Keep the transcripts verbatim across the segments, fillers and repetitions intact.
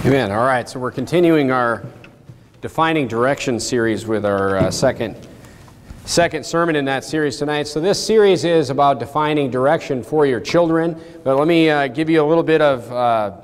Amen. All right, so we're continuing our Defining Direction series with our uh, second, second sermon in that series tonight. So this series is about defining direction for your children. But let me uh, give you a little bit of uh,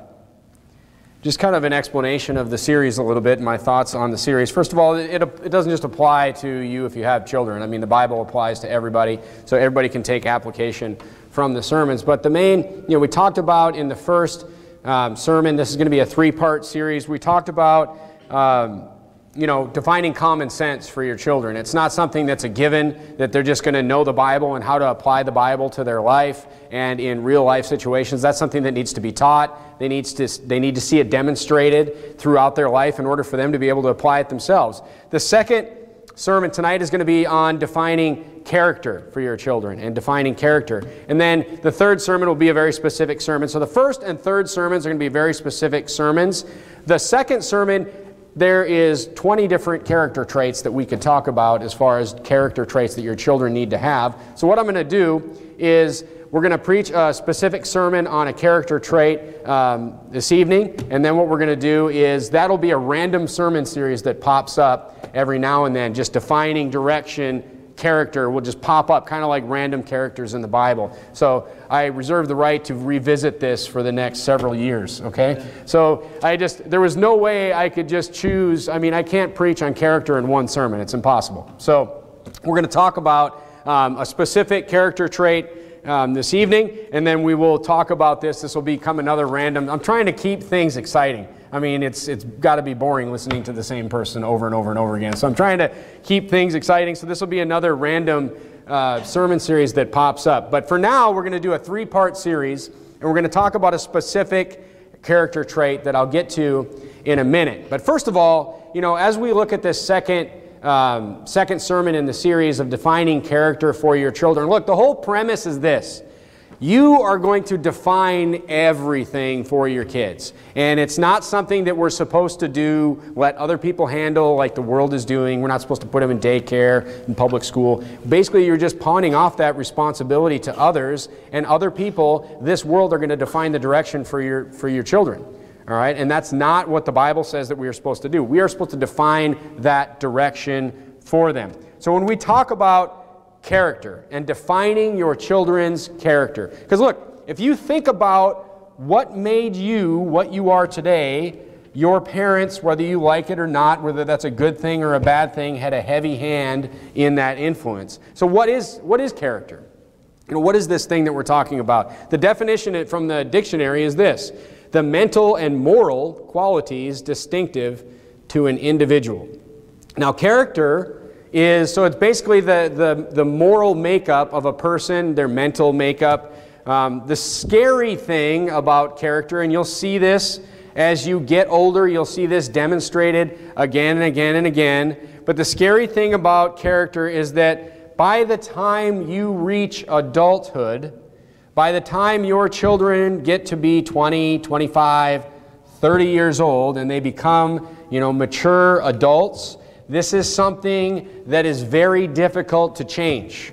just kind of an explanation of the series a little bit and my thoughts on the series. First of all, it, it doesn't just apply to you if you have children. I mean, the Bible applies to everybody, so everybody can take application from the sermons. But the main, you know, we talked about in the first Um, sermon. This is going to be a three-part series. We talked about, um, you know, defining common sense for your children. It's not something that's a given, that they're just going to know the Bible and how to apply the Bible to their life and in real-life situations. That's something that needs to be taught. They, needs to, they need to see it demonstrated throughout their life in order for them to be able to apply it themselves. The second sermon tonight is going to be on defining character for your children and defining character. And then the third sermon will be a very specific sermon. So the first and third sermons are going to be very specific sermons. The second sermon, there is twenty different character traits that we could talk about as far as character traits that your children need to have. So what I'm going to do is we're going to preach a specific sermon on a character trait um, this evening, and then what we're going to do is that'll be a random sermon series that pops up every now and then, just defining direction. Character will just pop up kind of like random characters in the Bible. So I reserve the right to revisit this for the next several years, okay? So I just, there was no way I could just choose. I mean, I can't preach on character in one sermon. It's impossible. So we're going to talk about um, a specific character trait um, this evening, and then we will talk about this. This will become another random. I'm trying to keep things exciting. I mean, it's it's got to be boring listening to the same person over and over and over again. So I'm trying to keep things exciting. So this will be another random uh, sermon series that pops up. But for now, we're going to do a three-part series, and we're going to talk about a specific character trait that I'll get to in a minute. But first of all, you know, as we look at this second um, second sermon in the series of defining character for your children, look, the whole premise is this. You are going to define everything for your kids. And it's not something that we're supposed to do, let other people handle like the world is doing. We're not supposed to put them in daycare, in public school. Basically, you're just pawning off that responsibility to others, and other people, this world, are going to define the direction for your, for your children. All right? And that's not what the Bible says that we are supposed to do. We are supposed to define that direction for them. So when we talk about character and defining your children's character. Because look, if you think about what made you what you are today, your parents, whether you like it or not, whether that's a good thing or a bad thing, had a heavy hand in that influence. So what is, what is character? You know, what is this thing that we're talking about? The definition from the dictionary is this: the mental and moral qualities distinctive to an individual. Now, character is, so it's basically the, the, the moral makeup of a person, their mental makeup. Um, the scary thing about character, and you'll see this as you get older, you'll see this demonstrated again and again and again, but the scary thing about character is that by the time you reach adulthood, by the time your children get to be twenty, twenty-five, thirty years old, and they become, you know, mature adults, this is something that is very difficult to change.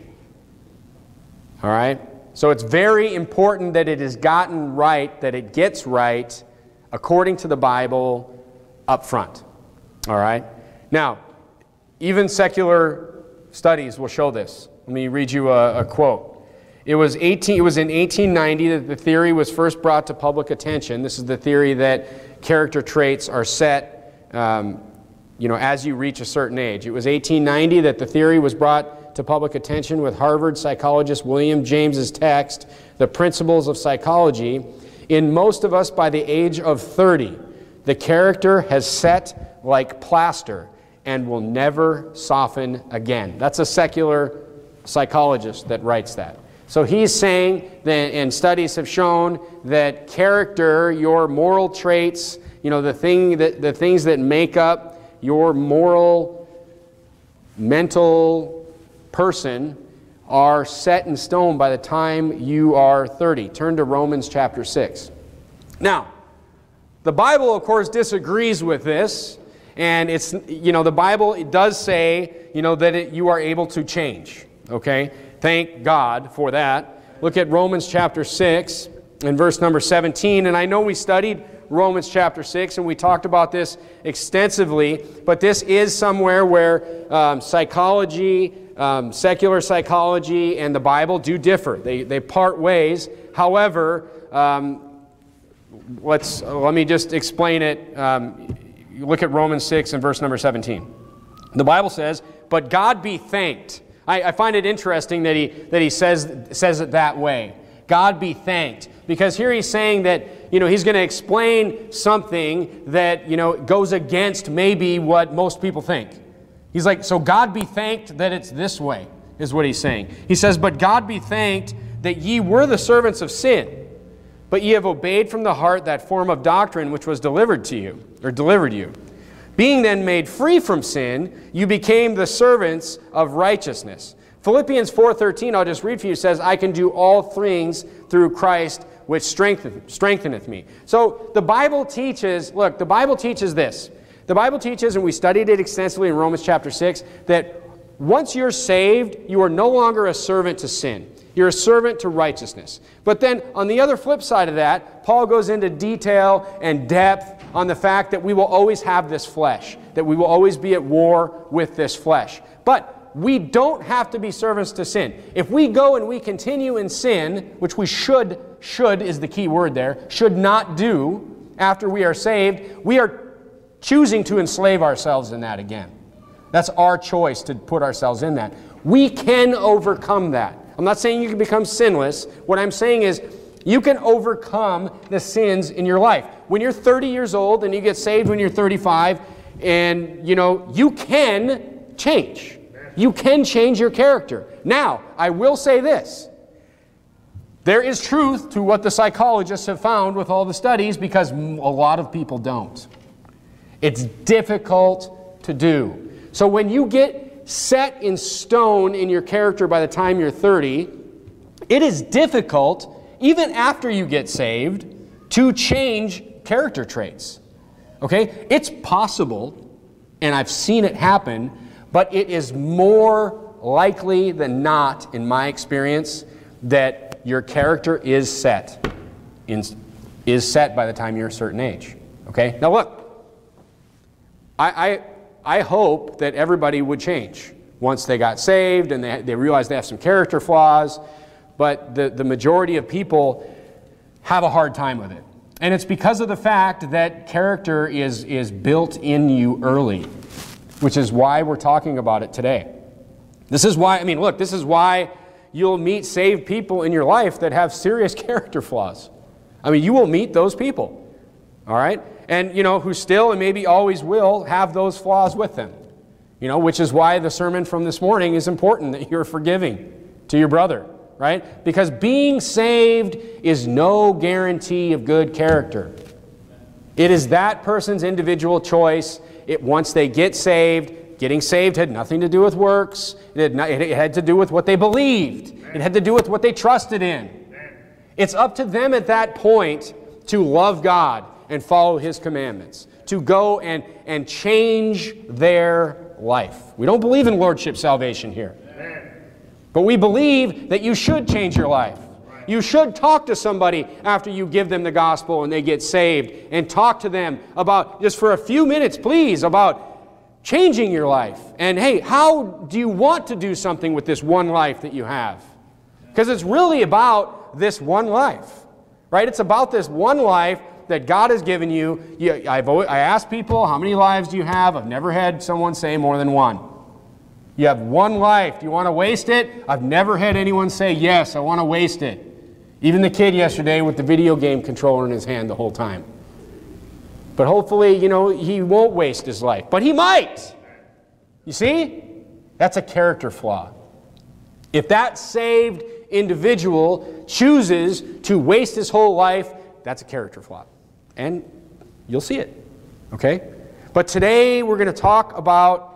All right? So it's very important that it is gotten right, that it gets right according to the Bible up front. All right? Now, even secular studies will show this. Let me read you a, a quote. It was, eighteen, it was in eighteen ninety that the theory was first brought to public attention. This is the theory that character traits are set um, you know, as you reach a certain age. It was eighteen ninety that the theory was brought to public attention with Harvard psychologist William James's text, The Principles of Psychology. In most of us by the age of thirty, the character has set like plaster and will never soften again. That's a secular psychologist that writes that. So he's saying that, and studies have shown that character, your moral traits, you know, the thing that the things that make up your moral, mental person are set in stone by the time you are thirty. Turn to Romans chapter six. Now, the Bible, of course, disagrees with this, and it's, you know, the Bible, it does say, you know, that it, you are able to change, okay? Thank God for that. Look at Romans chapter six and verse number seventeen, and I know we studied Romans chapter six, and we talked about this extensively, but this is somewhere where um, psychology, um, secular psychology, and the Bible do differ. They, they part ways. However, um, let's, let me just explain it. Um, you look at Romans six and verse number seventeen. The Bible says, "But God be thanked." I, I find it interesting that he, that he says, says it that way. God be thanked. Because here he's saying that, you know, he's going to explain something that, you know, goes against maybe what most people think. He's like, so God be thanked that it's this way, is what he's saying. He says, "But God be thanked that ye were the servants of sin, but ye have obeyed from the heart that form of doctrine which was delivered to you," or delivered you. "Being then made free from sin, you became the servants of righteousness." Philippians four thirteen, I'll just read for you, says, "I can do all things through Christ which strengtheneth, strengtheneth me." So the Bible teaches, look, the Bible teaches this. The Bible teaches, and we studied it extensively in Romans chapter six, that once you're saved, you are no longer a servant to sin. You're a servant to righteousness. But then on the other flip side of that, Paul goes into detail and depth on the fact that we will always have this flesh, that we will always be at war with this flesh. But we don't have to be servants to sin. If we go and we continue in sin, which we should, should is the key word there, should not do after we are saved, we are choosing to enslave ourselves in that again. That's our choice to put ourselves in that. We can overcome that. I'm not saying you can become sinless. What I'm saying is you can overcome the sins in your life. When you're thirty years old and you get saved when you're thirty-five, and you know, you can change. You can change your character. Now, I will say this. There is truth to what the psychologists have found with all the studies, because a lot of people don't. It's difficult to do. So when you get set in stone in your character by the time you're thirty, it is difficult, even after you get saved, to change character traits. Okay? It's possible, and I've seen it happen, but it is more likely than not, in my experience, that your character is set, in, is set by the time you're a certain age. Okay? Now look, I, I, I hope that everybody would change once they got saved and they, they realized they have some character flaws, but the, the majority of people have a hard time with it. And it's because of the fact that character is, is built in you early, which is why we're talking about it today. This is why, I mean, look, this is why you'll meet saved people in your life that have serious character flaws. I mean, you will meet those people, all right? And, you know, who still and maybe always will have those flaws with them. You know, which is why the sermon from this morning is important, that you're forgiving to your brother, right? Because being saved is no guarantee of good character. It is that person's individual choice. It, once they get saved, getting saved had nothing to do with works. It had, not, it had to do with what they believed. It had to do with what they trusted in. It's up to them at that point to love God and follow His commandments, to go and, and change their life. We don't believe in lordship salvation here. But we believe that you should change your life. You should talk to somebody after you give them the gospel and they get saved, and talk to them about, just for a few minutes, please, about changing your life. And hey, how do you want to do something with this one life that you have? Because it's really about this one life, right? It's about this one life that God has given you. you I've always, I ask people, how many lives do you have? I've never had someone say more than one. You have one life. Do you want to waste it? I've never had anyone say, yes, I want to waste it. Even the kid yesterday with the video game controller in his hand the whole time. But hopefully, you know, he won't waste his life. But he might. You see? That's a character flaw. If that saved individual chooses to waste his whole life, that's a character flaw. And you'll see it. Okay? But today we're going to talk about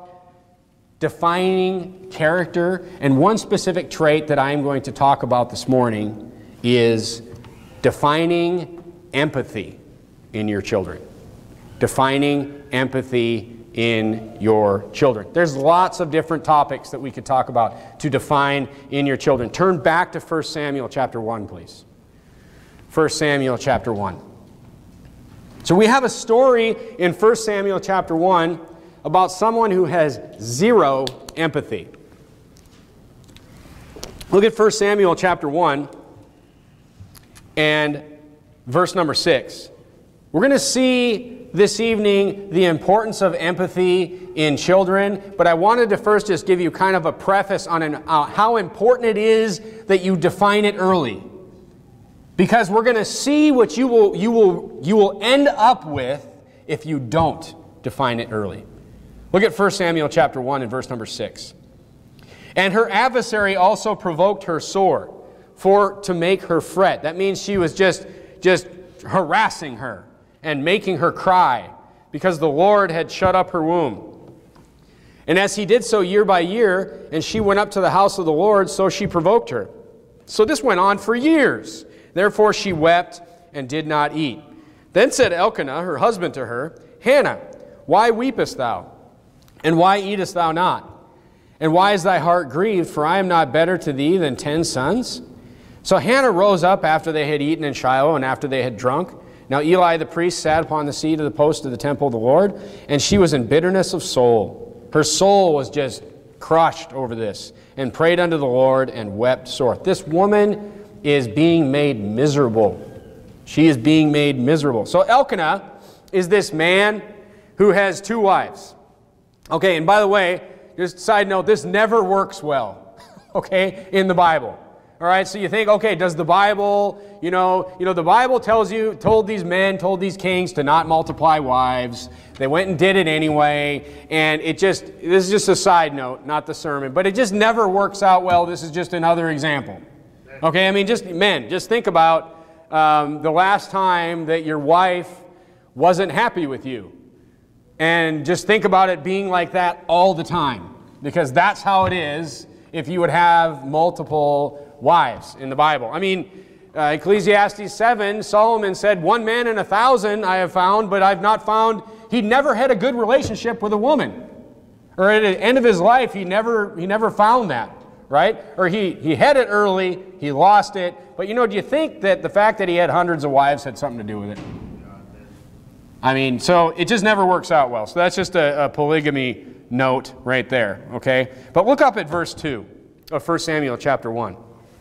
defining character, and one specific trait that I'm going to talk about this morning is defining empathy in your children. Defining empathy in your children. There's lots of different topics that we could talk about to define in your children. Turn back to First Samuel chapter one, please. First Samuel chapter one. So we have a story in First Samuel chapter one about someone who has zero empathy. Look at First Samuel chapter one and verse number six. We're going to see this evening the importance of empathy in children, but I wanted to first just give you kind of a preface on an, uh, how important it is that you define it early. Because we're going to see what you will, you will, you will end up with if you don't define it early. Look at First Samuel chapter one and verse number six. And her adversary also provoked her sore, for to make her fret. That means she was just, just harassing her and making her cry, because the Lord had shut up her womb. And as he did so year by year, and she went up to the house of the Lord, so she provoked her. So this went on for years. Therefore she wept and did not eat. Then said Elkanah, her husband, to her, Hannah, why weepest thou? And why eatest thou not? And why is thy heart grieved? For I am not better to thee than ten sons? So Hannah rose up after they had eaten in Shiloh, and after they had drunk. Now Eli the priest sat upon the seat of the post of the temple of the Lord, and she was in bitterness of soul. Her soul was just crushed over this, and prayed unto the Lord, and wept sore. This woman is being made miserable. She is being made miserable. So Elkanah is this man who has two wives. Okay, and by the way, just a side note, this never works well, okay, in the Bible. All right, so you think, okay, does the Bible, you know, you know, the Bible tells you, told these men, told these kings to not multiply wives. They went and did it anyway, and it just, this is just a side note, not the sermon, but it just never works out well. This is just another example. Okay, I mean, just, men, just think about um, the last time that your wife wasn't happy with you. And just think about it being like that all the time, because that's how it is if you would have multiple wives in the Bible. I mean, uh, Ecclesiastes seven, Solomon said, one man in a thousand I have found, but I've not found, he never had a good relationship with a woman. Or at the end of his life, he never, he never found that, right? Or he, he had it early, he lost it. But you know, do you think that the fact that he had hundreds of wives had something to do with it? I mean, so it just never works out well. So that's just a, a polygamy note right there, okay? But look up at verse two of First Samuel chapter one.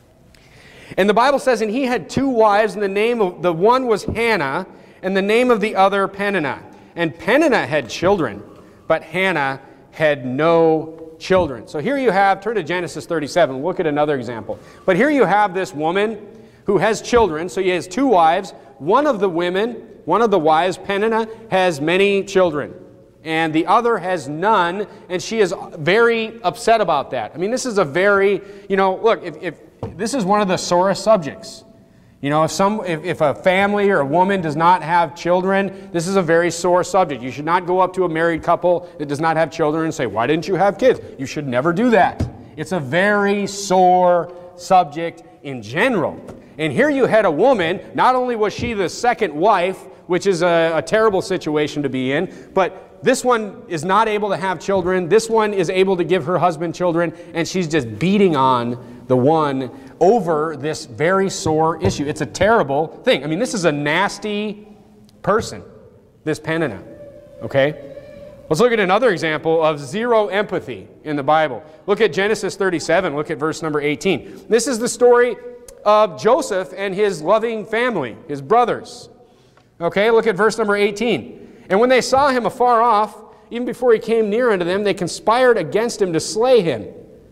And the Bible says, and he had two wives, and the name of the one was Hannah, and the name of the other Peninnah. And Peninnah had children, but Hannah had no children. So here you have, turn to Genesis thirty-seven, look at another example. But here you have this woman who has children, so he has two wives. One of the women, one of the wives, Peninnah, has many children, and the other has none, and she is very upset about that. I mean, this is a very, you know, look, if, if this is one of the sorest subjects. You know, if some, if, if a family or a woman does not have children, this is a very sore subject. You should not go up to a married couple that does not have children and say, why didn't you have kids? You should never do that. It's a very sore subject in general. And here you had a woman, not only was she the second wife, which is a, a terrible situation to be in, but this one is not able to have children. This one is able to give her husband children, and she's just beating on the one over this very sore issue. It's a terrible thing. I mean, this is a nasty person, this Peninnah, okay? Let's look at another example of zero empathy in the Bible. Look at Genesis thirty-seven. Look at verse number eighteen. This is the story of Joseph and his loving family, his brothers. Okay, look at verse number eighteen. And when they saw him afar off, even before he came near unto them, they conspired against him to slay him.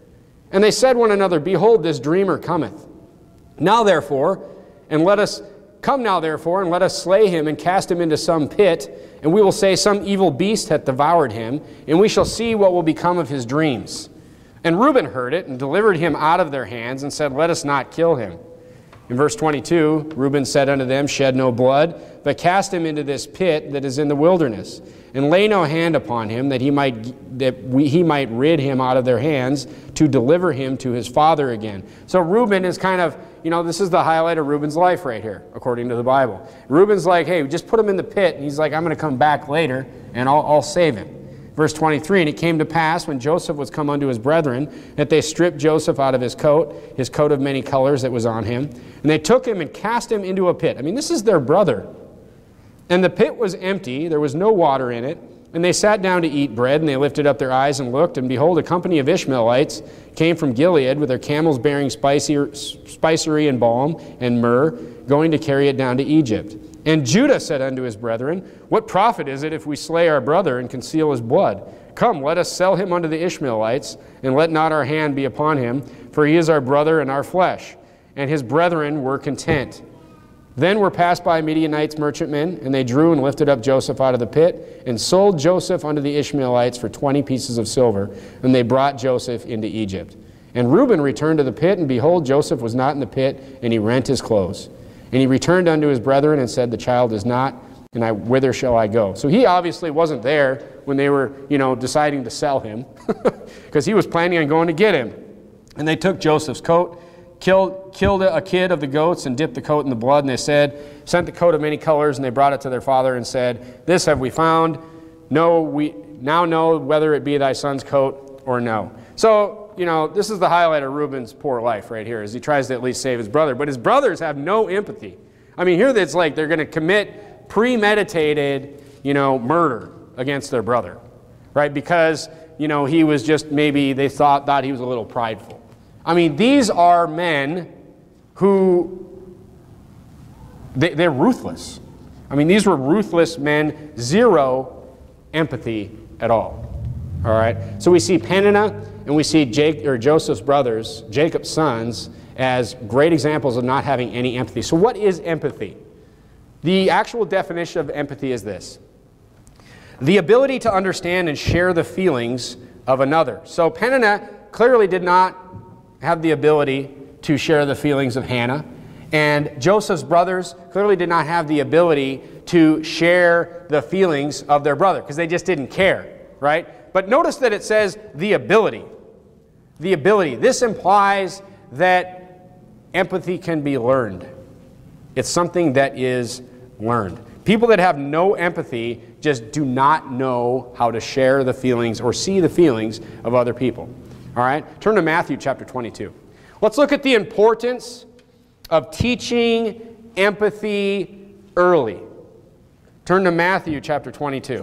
And they said one another, behold, this dreamer cometh. Now therefore, and let us come now therefore, and let us slay him and cast him into some pit, and we will say some evil beast hath devoured him, and we shall see what will become of his dreams. And Reuben heard it, and delivered him out of their hands, and said, let us not kill him. In verse twenty-two, Reuben said unto them, shed no blood, but cast him into this pit that is in the wilderness, and lay no hand upon him, that he might that we, he might rid him out of their hands, to deliver him to his father again. So Reuben is kind of, you know, this is the highlight of Reuben's life right here, according to the Bible. Reuben's like, hey, just put him in the pit, and he's like, I'm going to come back later, and I'll, I'll save him. Verse twenty-three, and it came to pass, when Joseph was come unto his brethren, that they stripped Joseph out of his coat, his coat of many colors that was on him, and they took him and cast him into a pit. I mean, this is their brother. And the pit was empty, there was no water in it. And they sat down to eat bread, and they lifted up their eyes and looked, and behold, a company of Ishmaelites came from Gilead with their camels bearing spicy, spicery and balm and myrrh, going to carry it down to Egypt. And Judah said unto his brethren, What profit is it if we slay our brother and conceal his blood? Come, let us sell him unto the Ishmaelites, and let not our hand be upon him, for he is our brother and our flesh. And his brethren were content. Then were passed by Midianites merchantmen, and they drew and lifted up Joseph out of the pit, and sold Joseph unto the Ishmaelites for twenty pieces of silver, and they brought Joseph into Egypt. And Reuben returned to the pit, and behold, Joseph was not in the pit, and he rent his clothes. And he returned unto his brethren, and said, The child is not, and I, whither shall I go? So he obviously wasn't there when they were, you know, deciding to sell him, because he was planning on going to get him. And they took Joseph's coat, Killed, killed a kid of the goats and dipped the coat in the blood, and they said, sent the coat of many colors, and they brought it to their father and said, This have we found. No, we now know whether it be thy son's coat or no. So, you know, this is the highlight of Reuben's poor life right here, as he tries to at least save his brother. But his brothers have no empathy. I mean, here it's like they're going to commit premeditated, you know, murder against their brother, right? Because, you know, he was just maybe, they thought, thought he was a little prideful. I mean, these are men who, they, they're ruthless. I mean, these were ruthless men, zero empathy at all. All right? So we see Peninnah and we see Jake, or Joseph's brothers, Jacob's sons, as great examples of not having any empathy. So what is empathy? The actual definition of empathy is this: the ability to understand and share the feelings of another. So Peninnah clearly did not have the ability to share the feelings of Hannah. And Joseph's brothers clearly did not have the ability to share the feelings of their brother, because they just didn't care, right? But notice that it says the ability. The ability. This implies that empathy can be learned. It's something that is learned. People that have no empathy just do not know how to share the feelings or see the feelings of other people. All right, turn to Matthew chapter twenty-two. Let's look at the importance of teaching empathy early. Turn to Matthew chapter twenty-two.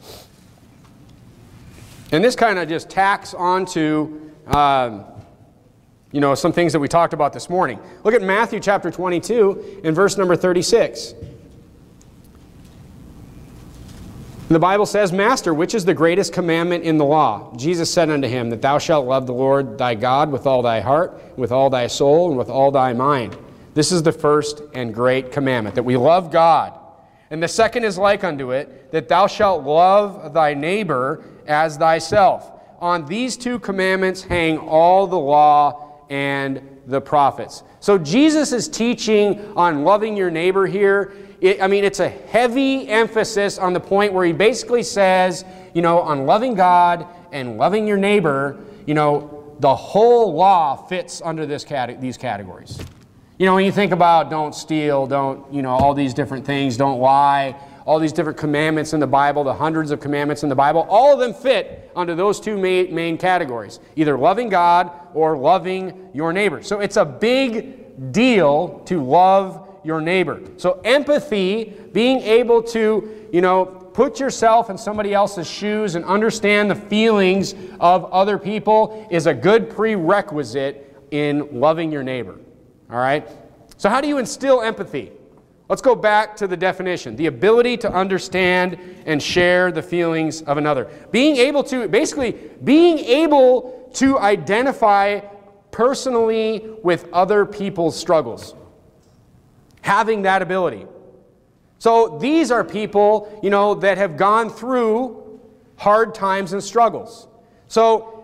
And this kind of just tacks onto, um, you know, some things that we talked about this morning. Look at Matthew chapter twenty-two in verse number thirty-six. The Bible says, Master, which is the greatest commandment in the law? Jesus said unto him, that thou shalt love the Lord thy God with all thy heart, with all thy soul, and with all thy mind. This is the first and great commandment, that we love God. And the second is like unto it, that thou shalt love thy neighbor as thyself. On these two commandments hang all the law and the prophets. So Jesus is teaching on loving your neighbor here. It, I mean, it's a heavy emphasis on the point where he basically says, you know, on loving God and loving your neighbor, you know, the whole law fits under this cate- these categories. You know, when you think about don't steal, don't, you know, all these different things, don't lie, all these different commandments in the Bible, the hundreds of commandments in the Bible, all of them fit under those two main, main categories, either loving God or loving your neighbor. So it's a big deal to love your neighbor. So empathy, being able to, you know, put yourself in somebody else's shoes and understand the feelings of other people is a good prerequisite in loving your neighbor. All right? So how do you instill empathy? Let's go back to the definition. The ability to understand and share the feelings of another. Being able to, basically, being able to identify personally with other people's struggles. Having that ability. So these are people, you know, that have gone through hard times and struggles. So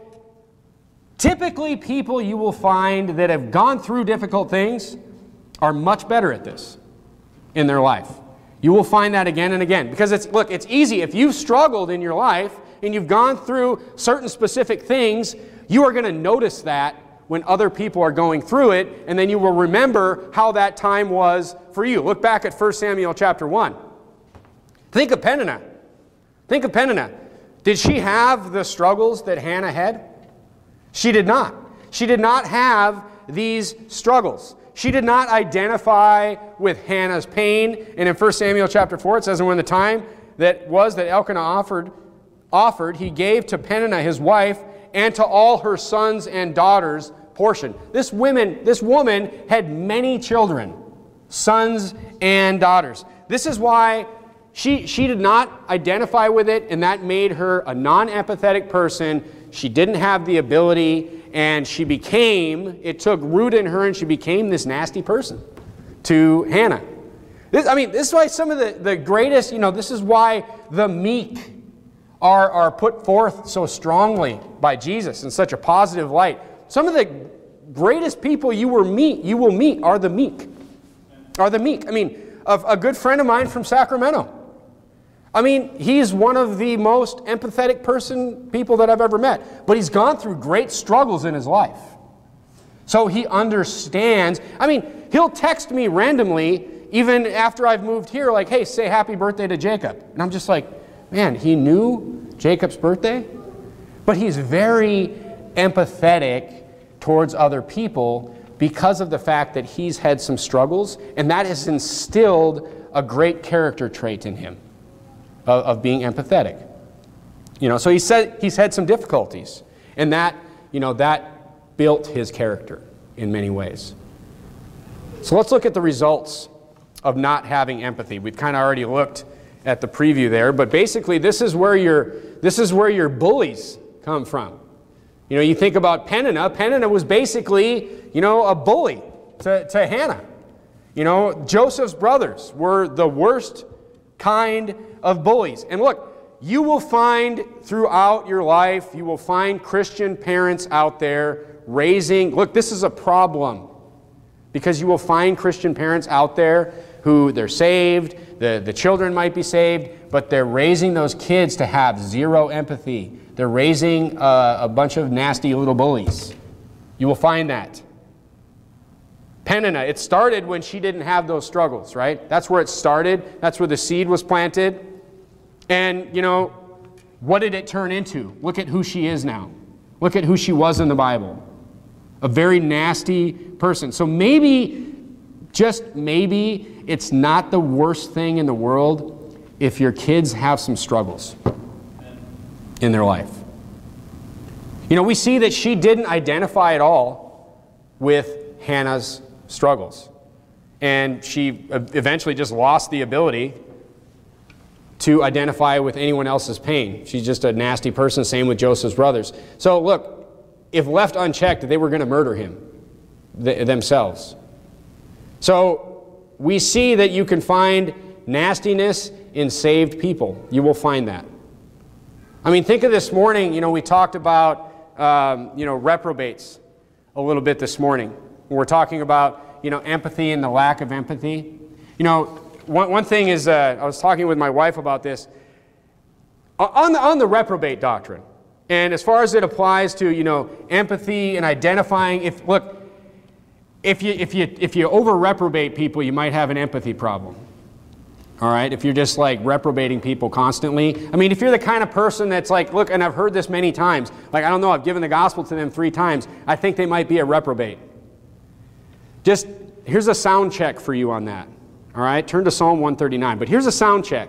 typically people you will find that have gone through difficult things are much better at this in their life. You will find that again and again. Because it's, look, it's easy. If you've struggled in your life and you've gone through certain specific things, you are going to notice that when other people are going through it, and then you will remember how that time was for you. Look back at First Samuel chapter one. Think of Peninnah. Think of Peninnah. Did she have the struggles that Hannah had? She did not. She did not have these struggles. She did not identify with Hannah's pain. And in First Samuel chapter four, it says, and when the time that was that Elkanah offered, offered, he gave to Peninnah his wife and to all her sons and daughters portion. This woman, this woman had many children, sons and daughters. This is why she, she did not identify with it, and that made her a non-empathetic person. She didn't have the ability, and she became, it took root in her, and she became this nasty person to Hannah. This, I mean, this is why some of the, the greatest, you know, this is why the meek are, are put forth so strongly by Jesus in such a positive light. Some of the greatest people you will meet, you will meet are the meek. Are the meek. I mean, a, a good friend of mine from Sacramento. I mean, he's one of the most empathetic person, people that I've ever met. But he's gone through great struggles in his life. So he understands. I mean, he'll text me randomly, even after I've moved here, like, hey, say happy birthday to Jacob. And I'm just like, man, he knew Jacob's birthday? But he's very empathetic towards other people because of the fact that he's had some struggles, and that has instilled a great character trait in him of, of being empathetic. You know, so he said he's had some difficulties, and that, you know, that built his character in many ways. So let's look at the results of not having empathy. We've kind of already looked at the preview there, but basically this is where your this is where your bullies come from. You know, you think about Peninnah. Peninnah was basically, you know, a bully to, to Hannah. You know, Joseph's brothers were the worst kind of bullies. And look, you will find throughout your life, you will find Christian parents out there raising, look, this is a problem. Because you will find Christian parents out there who they're saved, the, the children might be saved, but they're raising those kids to have zero empathy. They're raising uh, a bunch of nasty little bullies. You will find that. Peninnah, it started when she didn't have those struggles, right? That's where it started. That's where the seed was planted. And, you know, what did it turn into? Look at who she is now. Look at who she was in the Bible. A very nasty person. So maybe, just maybe, it's not the worst thing in the world if your kids have some struggles in their life. You know, we see that she didn't identify at all with Hannah's struggles. And she eventually just lost the ability to identify with anyone else's pain. She's just a nasty person, same with Joseph's brothers. So look, if left unchecked, they were going to murder him th themselves. So we see that you can find nastiness in saved people. You will find that. I mean, think of this morning, you know, we talked about, um, you know, reprobates a little bit this morning. We're talking about, you know, empathy and the lack of empathy. You know, one, one thing is, uh, I was talking with my wife about this, on the, on the reprobate doctrine. And as far as it applies to, you know, empathy and identifying, if, look, if you, if you, if you over-reprobate people, you might have an empathy problem. All right, if you're just like reprobating people constantly. I mean, if you're the kind of person that's like, look, and I've heard this many times, like, I don't know, I've given the gospel to them three times, I think they might be a reprobate. Just, here's a sound check for you on that. All right, turn to Psalm one thirty-nine, but here's a sound check.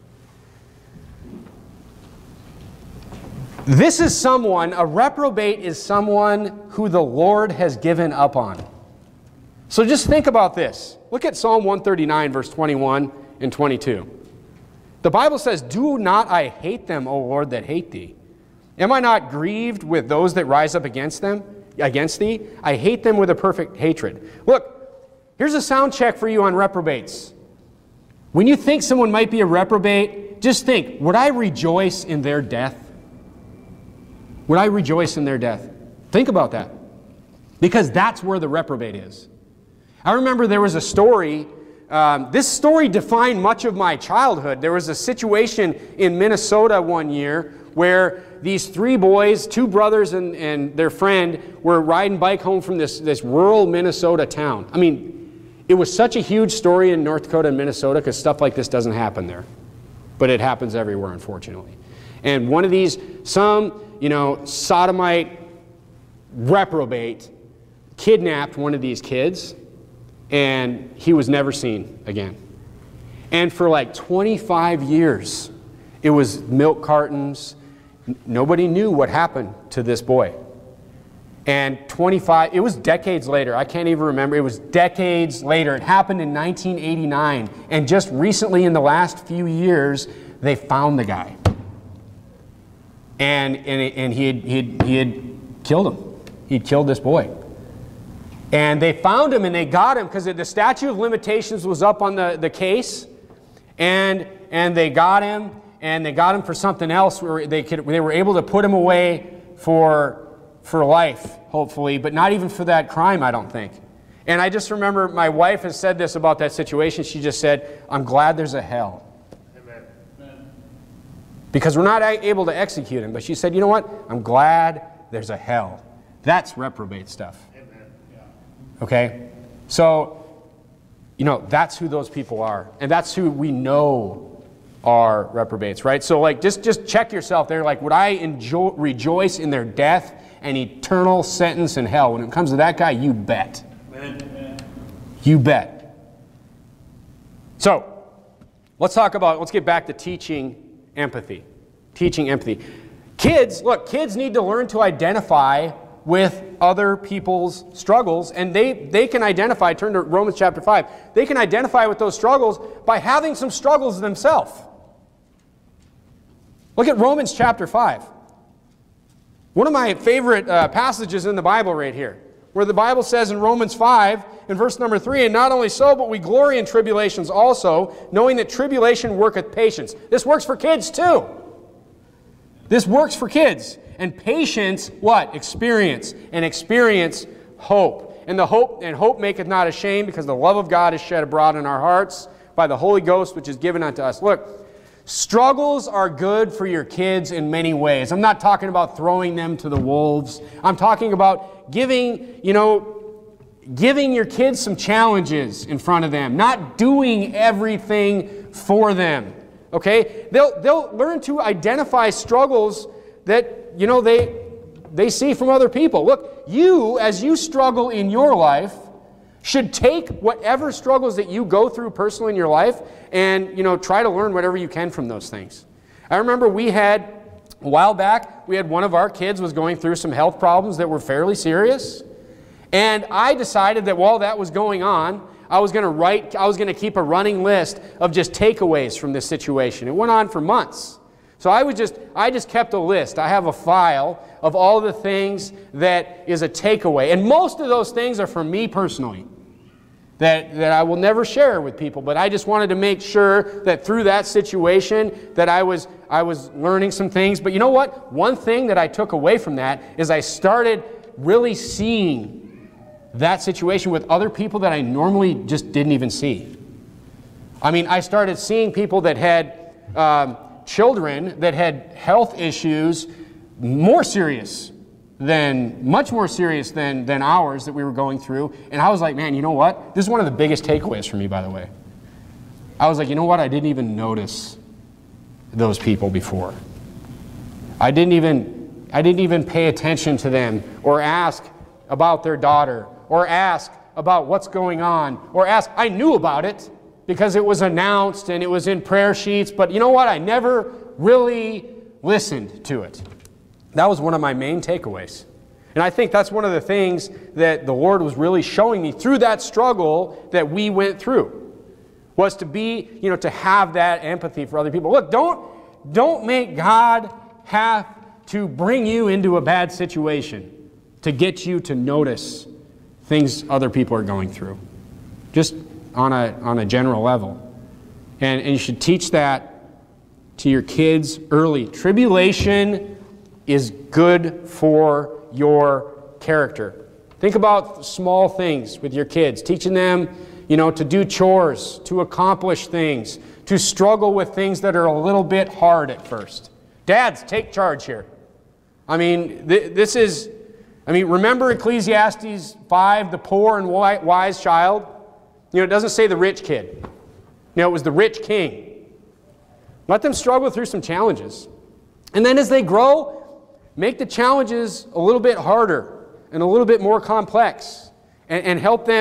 This is someone, a reprobate is someone who the Lord has given up on. So just think about this. Look at Psalm one thirty-nine, verse twenty-one and twenty-two. The Bible says, "Do not I hate them, O Lord, that hate thee? Am I not grieved with those that rise up against them, against thee? I hate them with a perfect hatred." Look, here's a sound check for you on reprobates. When you think someone might be a reprobate, just think, would I rejoice in their death? Would I rejoice in their death? Think about that. Because that's where the reprobate is. I remember there was a story, um, this story defined much of my childhood. There was a situation in Minnesota one year where these three boys, two brothers and, and their friend, were riding bike home from this, this rural Minnesota town. I mean, it was such a huge story in North Dakota and Minnesota because stuff like this doesn't happen there. But it happens everywhere, unfortunately. And one of these, some, you know, sodomite reprobate kidnapped one of these kids and he was never seen again. And for like twenty-five years, it was milk cartons. Nobody knew what happened to this boy. And twenty-five, it was decades later. I can't even remember. It was decades later. It happened in nineteen eighty-nine. And just recently, in the last few years, they found the guy. And, and, and he, had, he, had, he had killed him. He'd killed this boy. And they found him and they got him because the statute of limitations was up on the, the case. And, and they got him, and they got him for something else where they, could, they were able to put him away for, for life, hopefully, but not even for that crime, I don't think. And I just remember my wife has said this about that situation. She just said, I'm glad there's a hell. Amen. Because we're not able to execute him. But she said, you know what? I'm glad there's a hell. That's reprobate stuff. Amen. Yeah. Okay? So, you know, that's who those people are. And that's who we know are reprobates, right? So, like, just, just check yourself there. Like, would I enjoy, rejoice in their death and eternal sentence in hell? When it comes to that guy, you bet. Amen. You bet. So, let's talk about, let's get back to teaching empathy. Teaching empathy. Kids, look, kids need to learn to identify with other people's struggles, and they, they can identify, turn to Romans chapter five, they can identify with those struggles by having some struggles themselves. Look at Romans chapter five. One of my favorite uh, passages in the Bible right here, where the Bible says in Romans five, in verse number three, and not only so, but we glory in tribulations also, knowing that tribulation worketh patience. This works for kids too. This works for kids. And patience, what? Experience. And experience, hope. And the hope, and hope maketh not ashamed, because the love of God is shed abroad in our hearts by the Holy Ghost, which is given unto us. Look, struggles are good for your kids in many ways. I'm not talking about throwing them to the wolves. I'm talking about giving, you know, giving your kids some challenges in front of them, not doing everything for them. Okay? They'll, they'll learn to identify struggles that, you know, they, they see from other people. Look, you, as you struggle in your life, should take whatever struggles that you go through personally in your life and, you know, try to learn whatever you can from those things. I remember we had, a while back, we had one of our kids was going through some health problems that were fairly serious. And I decided that while that was going on, I was going to write, I was going to keep a running list of just takeaways from this situation. It went on for months. So I would just, I just kept a list. I have a file of all the things that is a takeaway. And most of those things are from me personally, that, that I will never share with people. But I just wanted to make sure that through that situation that I was, I was learning some things. But you know what? One thing that I took away from that is I started really seeing that situation with other people that I normally just didn't even see. I mean, I started seeing people that had um, children that had health issues more serious than, much more serious than, than ours that we were going through. And I was like, man, you know what? This is one of the biggest takeaways for me, by the way. I was like, you know what? I didn't even notice those people before. I didn't even, I didn't even pay attention to them or ask about their daughter or ask about what's going on or ask. I knew about it because it was announced and it was in prayer sheets, but you know what? I never really listened to it. That was one of my main takeaways. And I think that's one of the things that the Lord was really showing me through that struggle that we went through, was to be, you know, to have that empathy for other people. Look, don't, don't make God have to bring you into a bad situation to get you to notice things other people are going through. Just on a, on a general level. And, and you should teach that to your kids early. Tribulation is good for your character. Think about small things with your kids, teaching them, you know, to do chores, to accomplish things, to struggle with things that are a little bit hard at first. Dads, take charge here. I mean, th this is, I mean, remember Ecclesiastes five, the poor and wise child? You know, it doesn't say the rich kid. You know, it was the rich king. Let them struggle through some challenges. And then as they grow, make the challenges a little bit harder and a little bit more complex, and, and help them,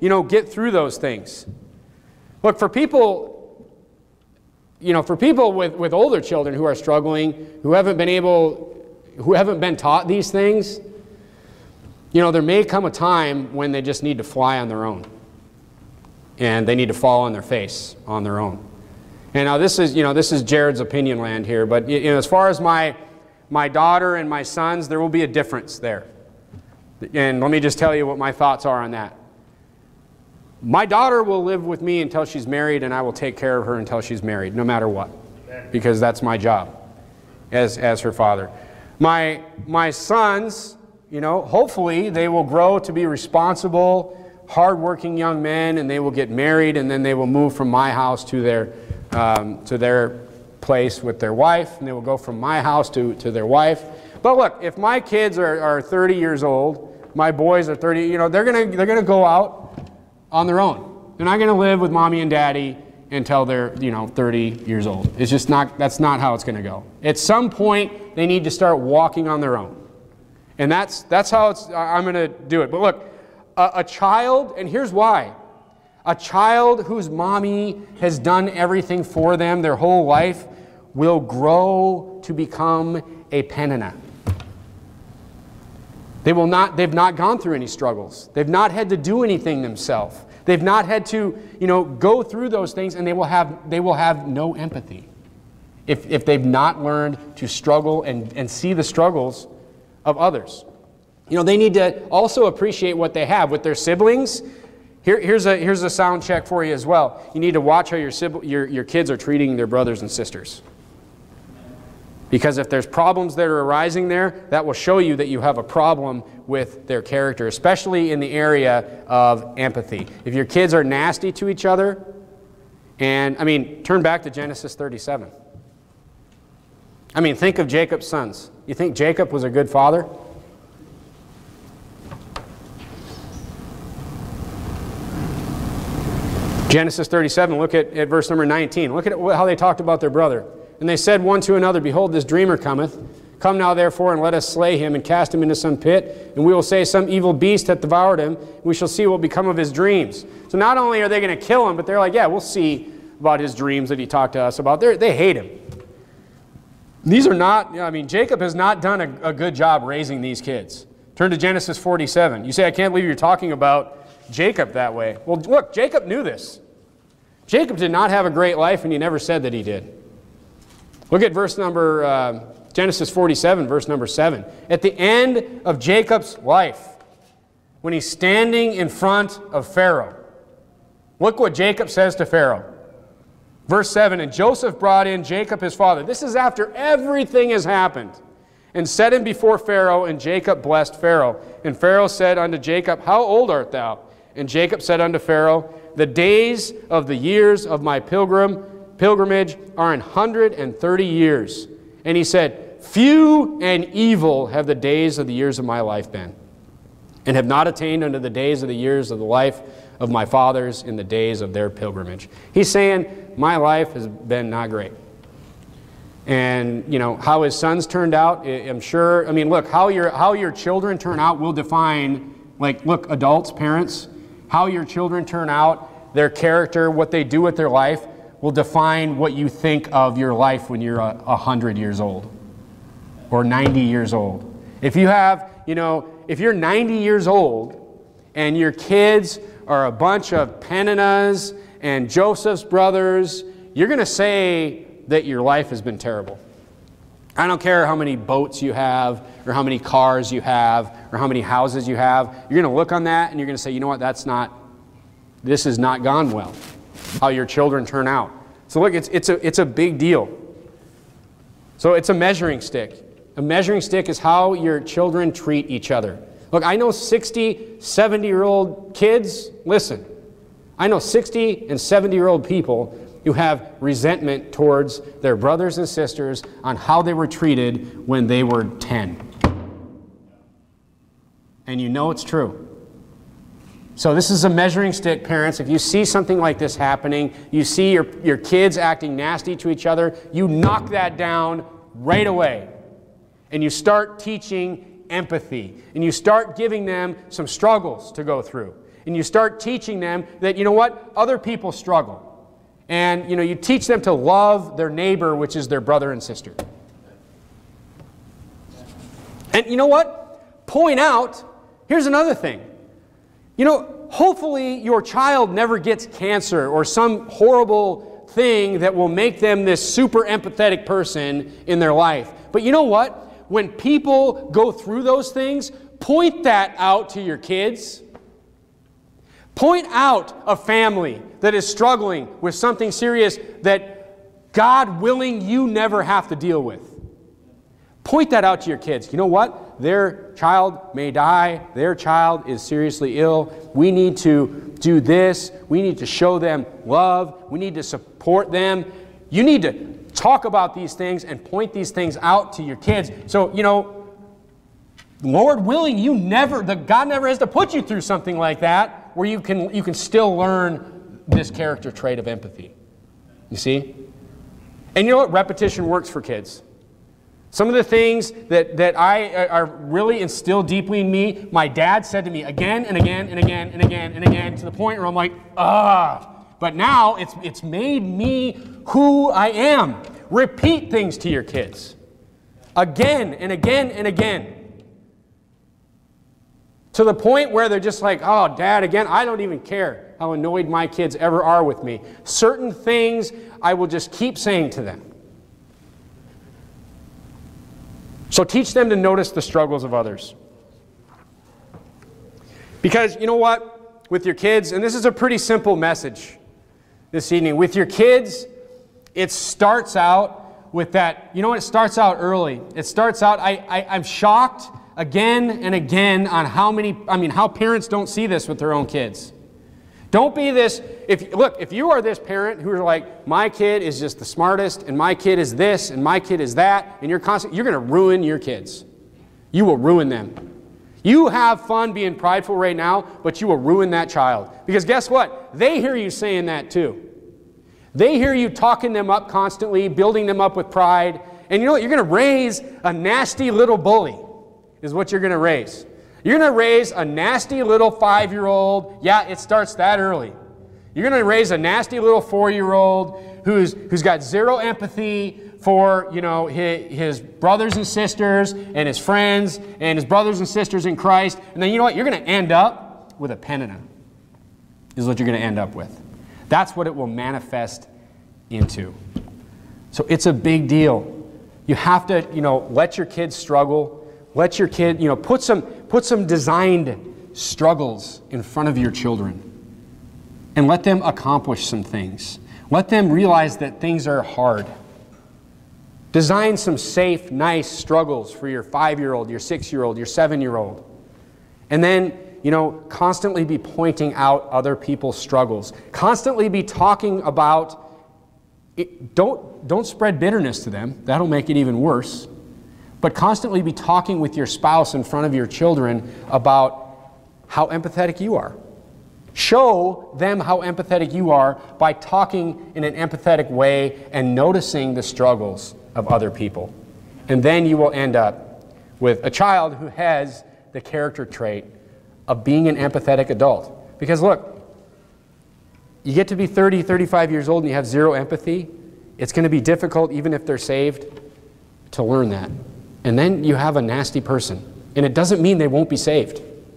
you know, get through those things. Look, for people, you know, for people with, with older children who are struggling, who haven't been able, who haven't been taught these things, you know, there may come a time when they just need to fly on their own. And they need to fall on their face on their own. And now this is, you know, this is Jared's opinion land here, but you know, as far as my, my daughter and my sons, there will be a difference there. And let me just tell you what my thoughts are on that. My daughter will live with me until she's married, and I will take care of her until she's married, no matter what, because that's my job as, as her father. My, my sons, you know, hopefully they will grow to be responsible, hardworking young men, and they will get married, and then they will move from my house to their, um, to their place with their wife, and they will go from my house to, to their wife. But look, if my kids are, are thirty years old, my boys are thirty, you know, they're gonna, they're gonna go out on their own. They're not gonna live with mommy and daddy until they're, you know, thirty years old. It's just not, that's not how it's gonna go. At some point, they need to start walking on their own. And that's, that's how it's, I'm gonna do it. But look, a, a child, and here's why. A child whose mommy has done everything for them their whole life will grow to become a Peninnah. They will not, they've not gone through any struggles. They've not had to do anything themselves. They've not had to, you know, go through those things, and they will have, they will have no empathy if, if they've not learned to struggle and, and see the struggles of others. You know, they need to also appreciate what they have with their siblings. Here, here's, a, here's a sound check for you as well. You need to watch how your, your, your kids are treating their brothers and sisters. Because if there's problems that are arising there, that will show you that you have a problem with their character, especially in the area of empathy. If your kids are nasty to each other, and, I mean, turn back to Genesis thirty-seven. I mean, think of Jacob's sons. You think Jacob was a good father? Genesis thirty-seven, look at, at verse number nineteen. Look at how they talked about their brother. And they said one to another, behold, this dreamer cometh. Come now therefore, and let us slay him, and cast him into some pit. And we will say, some evil beast hath devoured him. And we shall see what will become of his dreams. So not only are they going to kill him, but they're like, yeah, we'll see about his dreams that he talked to us about. They're, they hate him. These are not, I mean, Jacob has not done a, a good job raising these kids. Turn to Genesis forty-seven. You say, I can't believe you're talking about Jacob that way. Well, look, Jacob knew this. Jacob did not have a great life, and he never said that he did. Look at verse number, uh, Genesis forty-seven, verse number seven. At the end of Jacob's life, when he's standing in front of Pharaoh, look what Jacob says to Pharaoh. Verse seven, and Joseph brought in Jacob his father. This is after everything has happened. And set him before Pharaoh, and Jacob blessed Pharaoh. And Pharaoh said unto Jacob, how old art thou? And Jacob said unto Pharaoh, the days of the years of my pilgrim pilgrimage are an hundred and thirty years. And he said, few and evil have the days of the years of my life been, and have not attained unto the days of the years of the life of my fathers in the days of their pilgrimage. He's saying, my life has been not great. And, you know, how his sons turned out, I'm sure, I mean, look, how your, how your children turn out will define, like, look, adults, parents, how your children turn out, their character, what they do with their life, will define what you think of your life when you're a, a hundred years old or ninety years old. If you have, you know, if you're ninety years old and your kids are a bunch of Peninnahs and Joseph's brothers, you're going to say that your life has been terrible. I don't care how many boats you have or how many cars you have or how many houses you have. You're going to look on that and you're going to say, you know what, that's not, this has not gone well. How your children turn out. So look, it's, it's, a, it's a big deal. So it's a measuring stick. A measuring stick is how your children treat each other. Look, I know sixty, seventy-year-old kids, listen, I know sixty and seventy-year-old people who have resentment towards their brothers and sisters on how they were treated when they were ten. And you know it's true. So this is a measuring stick, parents. If you see something like this happening, you see your, your kids acting nasty to each other, you knock that down right away. And you start teaching empathy. And you start giving them some struggles to go through. and you start teaching them that, you know what, other people struggle. And, you know, you teach them to love their neighbor, which is their brother and sister. And you know what? Point out, here's another thing. You know, hopefully your child never gets cancer or some horrible thing that will make them this super empathetic person in their life. But you know what? When people go through those things, point that out to your kids. Point out a family that is struggling with something serious that, God willing, you never have to deal with. Point that out to your kids. You know what? Their child may die. Their child is seriously ill. We need to do this. We need to show them love. We need to support them. You need to talk about these things and point these things out to your kids. So, you know, Lord willing, you never, the God never has to put you through something like that where you can, you can still learn this character trait of empathy. You see? And you know what? Repetition works for kids. Some of the things that, that I are really instilled deeply in me, my dad said to me again and again and again and again and again, to the point where I'm like, ah. But now it's, it's made me who I am. Repeat things to your kids. Again and again and again. To the point where they're just like, oh, Dad, again, I don't even care how annoyed my kids ever are with me. Certain things I will just keep saying to them. So teach them to notice the struggles of others. Because you know what? With your kids, and this is a pretty simple message this evening, with your kids, it starts out with that, you know what? It starts out early. It starts out, I, I, I'm shocked again and again on how many, I mean, how parents don't see this with their own kids. Don't be this, if look, if you are this parent who are like, my kid is just the smartest, and my kid is this, and my kid is that, and you're constant, you're going to ruin your kids. You will ruin them. You have fun being prideful right now, but you will ruin that child. Because guess what? They hear you saying that too. They hear you talking them up constantly, building them up with pride, and you know what? You're going to raise a nasty little bully, is what you're going to raise. You're going to raise a nasty little five-year-old. Yeah, it starts that early. You're going to raise a nasty little four-year-old who's, who's got zero empathy for, you know, his, his brothers and sisters and his friends and his brothers and sisters in Christ. And then you know what? You're going to end up with a penina, is what you're going to end up with. That's what it will manifest into. So it's a big deal. You have to, you know, let your kids struggle. Let your kid, you know, put some, put some designed struggles in front of your children and let them accomplish some things. Let them realize that things are hard. Design some safe, nice struggles for your five-year-old, your six-year-old, your seven-year-old. And then, you know, constantly be pointing out other people's struggles. Constantly be talking about, it, don't, don't spread bitterness to them. That'll make it even worse. But constantly be talking with your spouse in front of your children about how empathetic you are. Show them how empathetic you are by talking in an empathetic way and noticing the struggles of other people. And then you will end up with a child who has the character trait of being an empathetic adult. Because look, you get to be thirty, thirty-five years old and you have zero empathy, it's going to be difficult, even if they're saved, to learn that. And then you have a nasty person. And it doesn't mean they won't be saved.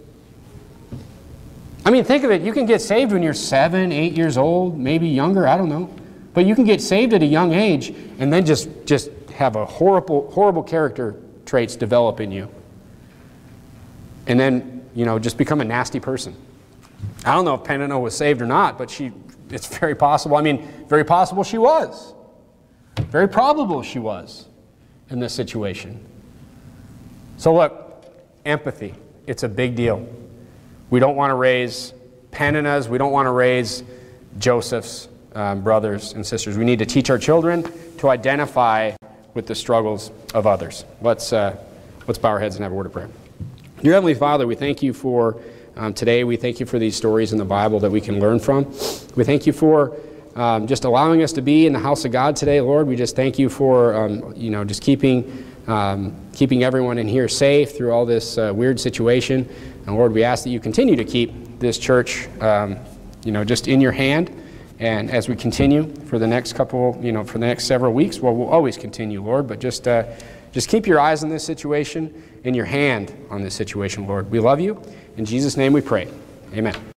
I mean, think of it. You can get saved when you're seven, eight years old, maybe younger, I don't know. But you can get saved at a young age and then just, just have a horrible, horrible character traits develop in you. And then, you know, just become a nasty person. I don't know if Penina was saved or not, but she, it's very possible. I mean, very possible she was. Very probable she was in this situation. So look, empathy, it's a big deal. We don't want to raise Peninas, we don't want to raise Joseph's um, brothers and sisters. We need to teach our children to identify with the struggles of others. Let's, uh, let's bow our heads and have a word of prayer. Dear Heavenly Father, we thank you for um, today. We thank you for these stories in the Bible that we can learn from. We thank you for um, just allowing us to be in the house of God today, Lord. We just thank you for um, you know, just keeping Um, keeping everyone in here safe through all this uh, weird situation. And Lord, we ask that you continue to keep this church, um, you know, just in your hand. And as we continue for the next couple, you know, for the next several weeks, well, we'll always continue, Lord, but just, uh, just keep your eyes on this situation and your hand on this situation, Lord. We love you. In Jesus' name we pray. Amen.